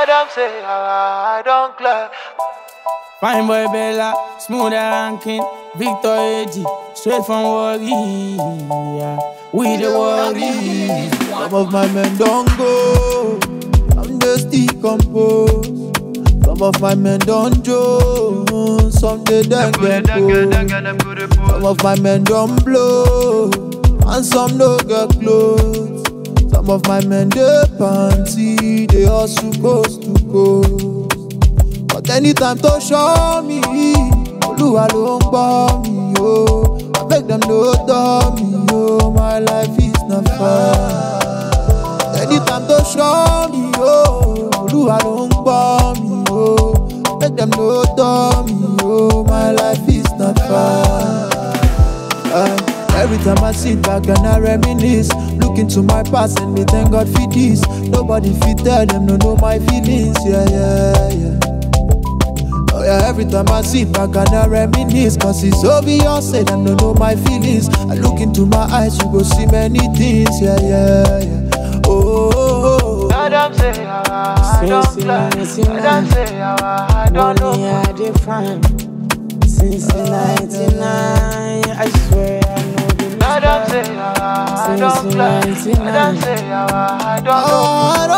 Adam say I don't clear. Fine boy Bella, smoother ranking, Victor AG, straight from Worry, yeah. We the Worry. Some of my men don't go, some just decompose. Some of my men don't joke, some they don't get cold. Some of my men don't blow, and some don't get close. Some of my men they panty, they all supposed to go. But anytime to show me, Oluwa ló ń gbọ́ mi, oh. I beg them no tell me, oh. My life is not fun. Anytime to show me, oh. Oluwa ló ń gbọ́ mi, oh. I beg them no tell me, oh. My life is not fun. Every time I sit back and I reminisce, look into my past and me thank God for this. Nobody fit tell them no know my feelings, yeah, yeah, yeah. Oh yeah, every time I sit back and I reminisce, cause it's obvious, say them don't know my feelings. I look into my eyes, you go see many things, yeah, yeah, yeah. Oh, Adam say I don't clear. Adam say I don't know. Money I define. Since 99, I swear I know the Adam say I don't clear. Adam say I don't know. oh, I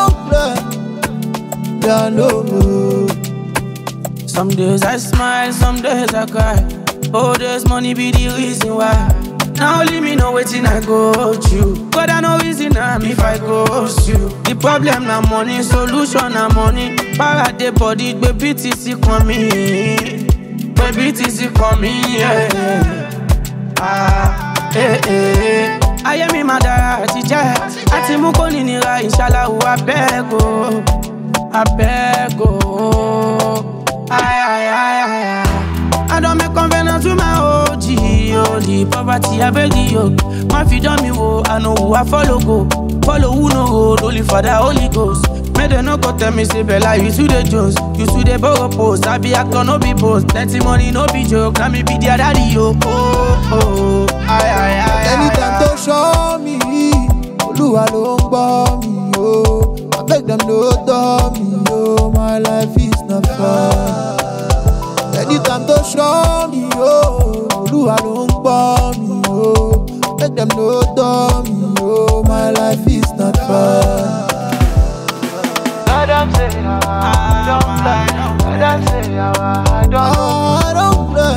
don't play, yeah, no. Some days I smile, some days I cry. Oh, there's money be the reason why. Now only me know wetin I go through. God I know reason am if I go you. The problem na money, solution na money. Para the body, baby TC coming. Baby TC coming, yeah. Ah, eh, eh. I am in my dara, teacher. Ati muko ninira, inshallah, I beg, oh. I beg, oh. I don't make convenience with my OG. Only poverty, I beg you. My feet on me, I know who I follow go. Follow who no road, only for the Holy Ghost. May they no go tell me, say, Bella, you to the Jones. You to the borrow post. I be actor, no be post. Plenty money, no be joke. Now me be their daddy, yo. Oh, Anytime to show me, Oluwa ló ń gbọ́ mi, oh. I beg them no tell me, oh. My life is not fun. Anytime to show me, oh. Oluwa ló ń gbọ́ mi, oh. I beg them no tell me, oh. My life is not fun. Adam say I don't clear. Adam say I don't know. Oh, I don't play.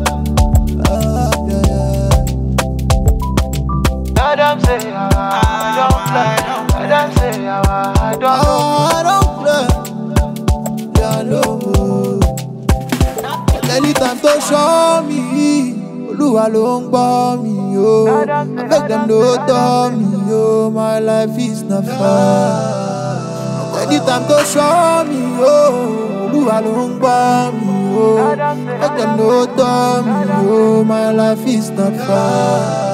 Adam say I don't clear. Adam say I don't know. Oh, I don't play, yeah, no. Anytime to show me, Oluwa ló ń gbọ́ mi, oh. I beg them no tell me, oh. My life is not fun. Anytime to show me, oh. Oluwa ló ń gbọ́ mi, oh. I beg them no tell me, oh. My life is not fun.